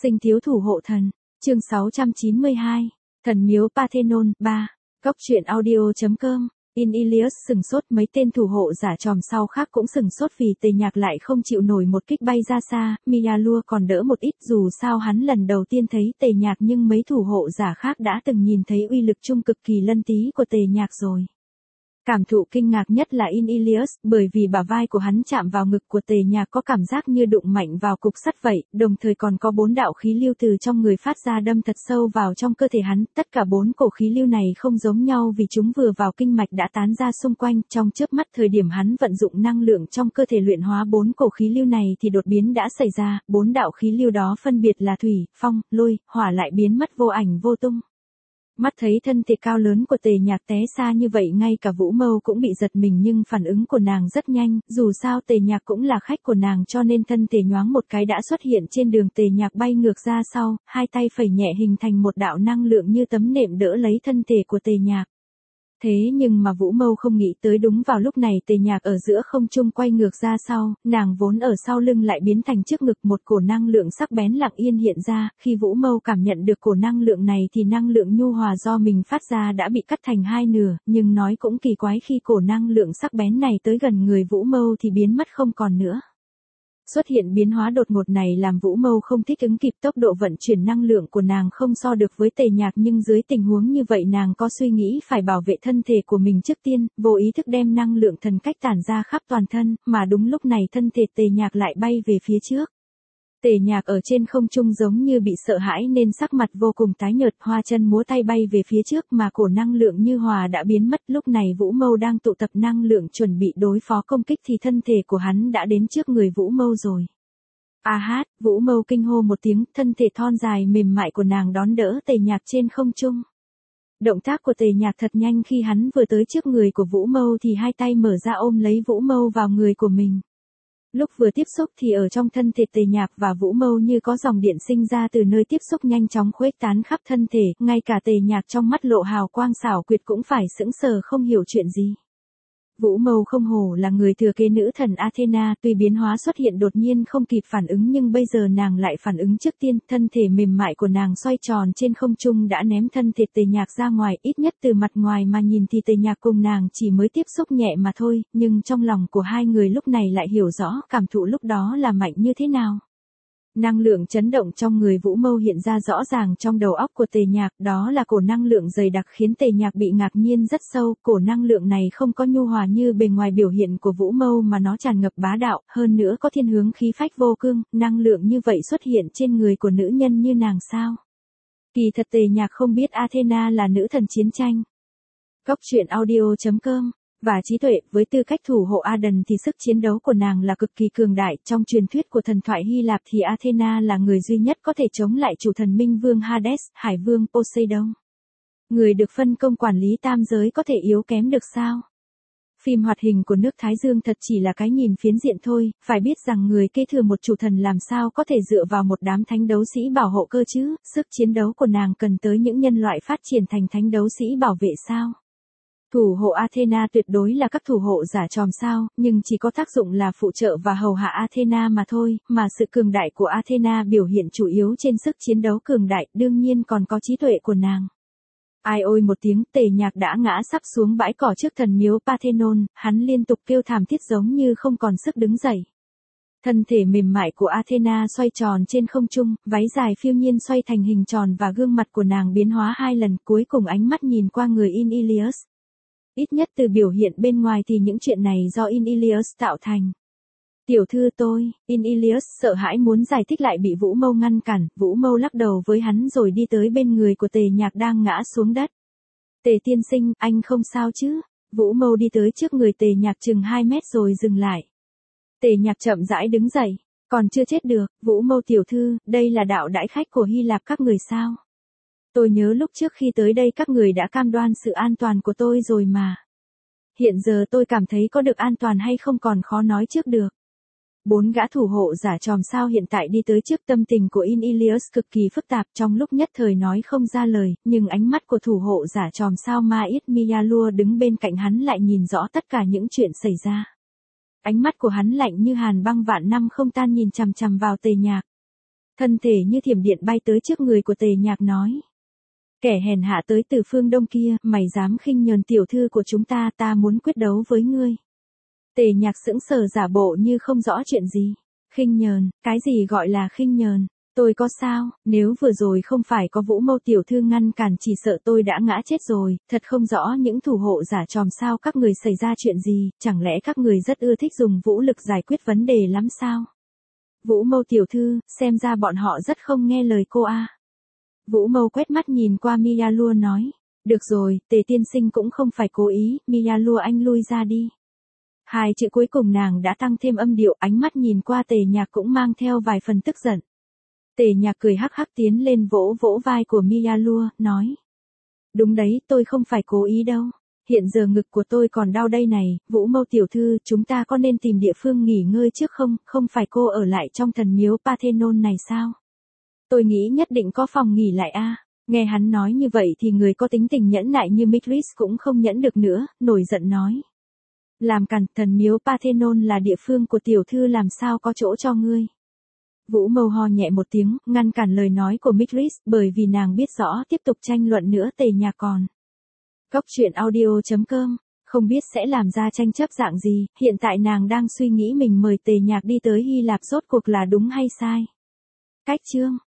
Sinh thiếu thủ hộ thần, chương 692, thần miếu Parthenon 3, góc truyện audio.com. Ilias sừng sốt, mấy tên thủ hộ giả tròm sau khác cũng sừng sốt vì Tề Nhạc lại không chịu nổi một kích bay ra xa, Mialua còn đỡ một ít, dù sao hắn lần đầu tiên thấy Tề Nhạc nhưng mấy thủ hộ giả khác đã từng nhìn thấy uy lực trung cực kỳ lân tí của Tề Nhạc rồi. Cảm thụ kinh ngạc nhất là Ilias, bởi vì bả vai của hắn chạm vào ngực của Tề Nhạc có cảm giác như đụng mạnh vào cục sắt vậy, đồng thời còn có 4 đạo khí lưu từ trong người phát ra đâm thật sâu vào trong cơ thể hắn, tất cả 4 cổ khí lưu này không giống nhau vì chúng vừa vào kinh mạch đã tán ra xung quanh, trong chớp mắt thời điểm hắn vận dụng năng lượng trong cơ thể luyện hóa 4 cổ khí lưu này thì đột biến đã xảy ra, 4 đạo khí lưu đó phân biệt là thủy, phong, lôi, hỏa lại biến mất vô ảnh vô tung. Mắt thấy thân thể cao lớn của Tề Nhạc té xa như vậy ngay cả Vũ Mâu cũng bị giật mình nhưng phản ứng của nàng rất nhanh, dù sao Tề Nhạc cũng là khách của nàng cho nên thân thể nhoáng một cái đã xuất hiện trên đường. Tề Nhạc bay ngược ra sau, hai tay phẩy nhẹ hình thành một đạo năng lượng như tấm nệm đỡ lấy thân thể của Tề Nhạc. Thế nhưng mà Vũ Mâu không nghĩ tới đúng vào lúc này Tề Nhạc ở giữa không trung quay ngược ra sau, nàng vốn ở sau lưng lại biến thành trước ngực, một cổ năng lượng sắc bén lặng yên hiện ra, khi Vũ Mâu cảm nhận được cổ năng lượng này thì năng lượng nhu hòa do mình phát ra đã bị cắt thành hai nửa, nhưng nói cũng kỳ quái khi cổ năng lượng sắc bén này tới gần người Vũ Mâu thì biến mất không còn nữa. Xuất hiện biến hóa đột ngột này làm Vũ Mâu không thích ứng kịp, tốc độ vận chuyển năng lượng của nàng không so được với Tề Nhạc nhưng dưới tình huống như vậy nàng có suy nghĩ phải bảo vệ thân thể của mình trước tiên, vô ý thức đem năng lượng thần cách tản ra khắp toàn thân, mà đúng lúc này thân thể Tề Nhạc lại bay về phía trước. Tề Nhạc ở trên không trung giống như bị sợ hãi nên sắc mặt vô cùng tái nhợt, hoa chân múa tay bay về phía trước mà cổ năng lượng như hòa đã biến mất. Lúc này Vũ Mâu đang tụ tập năng lượng chuẩn bị đối phó công kích thì thân thể của hắn đã đến trước người Vũ Mâu rồi. A hát, Vũ Mâu kinh hô một tiếng, thân thể thon dài mềm mại của nàng đón đỡ Tề Nhạc trên không trung. Động tác của Tề Nhạc thật nhanh, khi hắn vừa tới trước người của Vũ Mâu thì hai tay mở ra ôm lấy Vũ Mâu vào người của mình. Lúc vừa tiếp xúc thì ở trong thân thể Tề Nhạc và Vũ Mâu như có dòng điện sinh ra từ nơi tiếp xúc nhanh chóng khuếch tán khắp thân thể, ngay cả Tề Nhạc trong mắt lộ hào quang xảo quyệt cũng phải sững sờ không hiểu chuyện gì. Vũ Mâu không hổ là người thừa kế nữ thần Athena, tuy biến hóa xuất hiện đột nhiên không kịp phản ứng nhưng bây giờ nàng lại phản ứng trước tiên, thân thể mềm mại của nàng xoay tròn trên không trung đã ném thân thể Tề Nhạc ra ngoài, ít nhất từ mặt ngoài mà nhìn thì Tề Nhạc cùng nàng chỉ mới tiếp xúc nhẹ mà thôi, nhưng trong lòng của hai người lúc này lại hiểu rõ cảm thụ lúc đó là mạnh như thế nào. Năng lượng chấn động trong người Vũ Mâu hiện ra rõ ràng trong đầu óc của Tề Nhạc, đó là cổ năng lượng dày đặc khiến Tề Nhạc bị ngạc nhiên rất sâu, cổ năng lượng này không có nhu hòa như bề ngoài biểu hiện của Vũ Mâu mà nó tràn ngập bá đạo, hơn nữa có thiên hướng khí phách vô cương, năng lượng như vậy xuất hiện trên người của nữ nhân như nàng sao? Kỳ thật Tề Nhạc không biết Athena là nữ thần chiến tranh. Góc truyện audio.com và trí tuệ, với tư cách thủ hộ Aden thì sức chiến đấu của nàng là cực kỳ cường đại, trong truyền thuyết của thần thoại Hy Lạp thì Athena là người duy nhất có thể chống lại chủ thần minh vương Hades, hải vương Poseidon. Người được phân công quản lý tam giới có thể yếu kém được sao? Phim hoạt hình của nước Thái Dương thật chỉ là cái nhìn phiến diện thôi, phải biết rằng người kế thừa một chủ thần làm sao có thể dựa vào một đám thánh đấu sĩ bảo hộ cơ chứ, sức chiến đấu của nàng cần tới những nhân loại phát triển thành thánh đấu sĩ bảo vệ sao? Thủ hộ Athena tuyệt đối là các thủ hộ giả tròm sao, nhưng chỉ có tác dụng là phụ trợ và hầu hạ Athena mà thôi, mà sự cường đại của Athena biểu hiện chủ yếu trên sức chiến đấu cường đại, đương nhiên còn có trí tuệ của nàng. Ai ôi một tiếng, Tề Nhạc đã ngã sắp xuống bãi cỏ trước thần miếu Parthenon, hắn liên tục kêu thảm thiết giống như không còn sức đứng dậy. Thân thể mềm mại của Athena xoay tròn trên không trung, váy dài phiêu nhiên xoay thành hình tròn và gương mặt của nàng biến hóa 2 lần, cuối cùng ánh mắt nhìn qua người Ilias. Ít nhất từ biểu hiện bên ngoài thì những chuyện này do Ilias tạo thành. Tiểu thư tôi, Ilias sợ hãi muốn giải thích lại bị Vũ Mâu ngăn cản, Vũ Mâu lắc đầu với hắn rồi đi tới bên người của Tề Nhạc đang ngã xuống đất. Tề tiên sinh, anh không sao chứ? Vũ Mâu đi tới trước người Tề Nhạc chừng 2 mét rồi dừng lại. Tề Nhạc chậm rãi đứng dậy, còn chưa chết được, Vũ Mâu tiểu thư, đây là đạo đãi khách của Hy Lạp các người sao? Tôi nhớ lúc trước khi tới đây các người đã cam đoan sự an toàn của tôi rồi mà. Hiện giờ tôi cảm thấy có được an toàn hay không còn khó nói trước được. 4 gã thủ hộ giả tròm sao hiện tại đi tới trước, tâm tình của Ilias cực kỳ phức tạp, trong lúc nhất thời nói không ra lời, nhưng ánh mắt của thủ hộ giả tròm sao Mait Mialua đứng bên cạnh hắn lại nhìn rõ tất cả những chuyện xảy ra. Ánh mắt của hắn lạnh như hàn băng vạn năm không tan nhìn chằm chằm vào Tề Nhạc. Thân thể như thiểm điện bay tới trước người của Tề Nhạc nói. Kẻ hèn hạ tới từ phương Đông kia, mày dám khinh nhờn tiểu thư của chúng ta muốn quyết đấu với ngươi. Tề Nhạc sững sờ giả bộ như không rõ chuyện gì. Khinh nhờn, cái gì gọi là khinh nhờn? Tôi có sao, nếu vừa rồi không phải có Vũ Mâu tiểu thư ngăn cản chỉ sợ tôi đã ngã chết rồi, thật không rõ những thủ hộ giả tròm sao các người xảy ra chuyện gì, chẳng lẽ các người rất ưa thích dùng vũ lực giải quyết vấn đề lắm sao? Vũ Mâu tiểu thư, xem ra bọn họ rất không nghe lời cô a. Vũ Mâu quét mắt nhìn qua Miyalua nói, được rồi, Tề tiên sinh cũng không phải cố ý, Miyalua anh lui ra đi. Hai chữ cuối cùng nàng đã tăng thêm âm điệu, ánh mắt nhìn qua Tề Nhạc cũng mang theo vài phần tức giận. Tề Nhạc cười hắc hắc tiến lên vỗ vỗ vai của Miyalua, nói. Đúng đấy, tôi không phải cố ý đâu. Hiện giờ ngực của tôi còn đau đây này, Vũ Mâu tiểu thư, chúng ta có nên tìm địa phương nghỉ ngơi trước không phải cô ở lại trong thần miếu Parthenon này sao? Tôi nghĩ nhất định có phòng nghỉ lại a. Nghe hắn nói như vậy thì người có tính tình nhẫn nại như Mithras cũng không nhẫn được nữa, nổi giận nói. Làm càn, thần miếu Parthenon là địa phương của tiểu thư làm sao có chỗ cho ngươi. Vũ Mâu ho nhẹ một tiếng, ngăn cản lời nói của Mithras, bởi vì nàng biết rõ tiếp tục tranh luận nữa Tề Nhạc còn. Cốc truyện audio.com, không biết sẽ làm ra tranh chấp dạng gì, hiện tại nàng đang suy nghĩ mình mời Tề Nhạc đi tới Hy Lạp rốt cuộc là đúng hay sai. Cách chương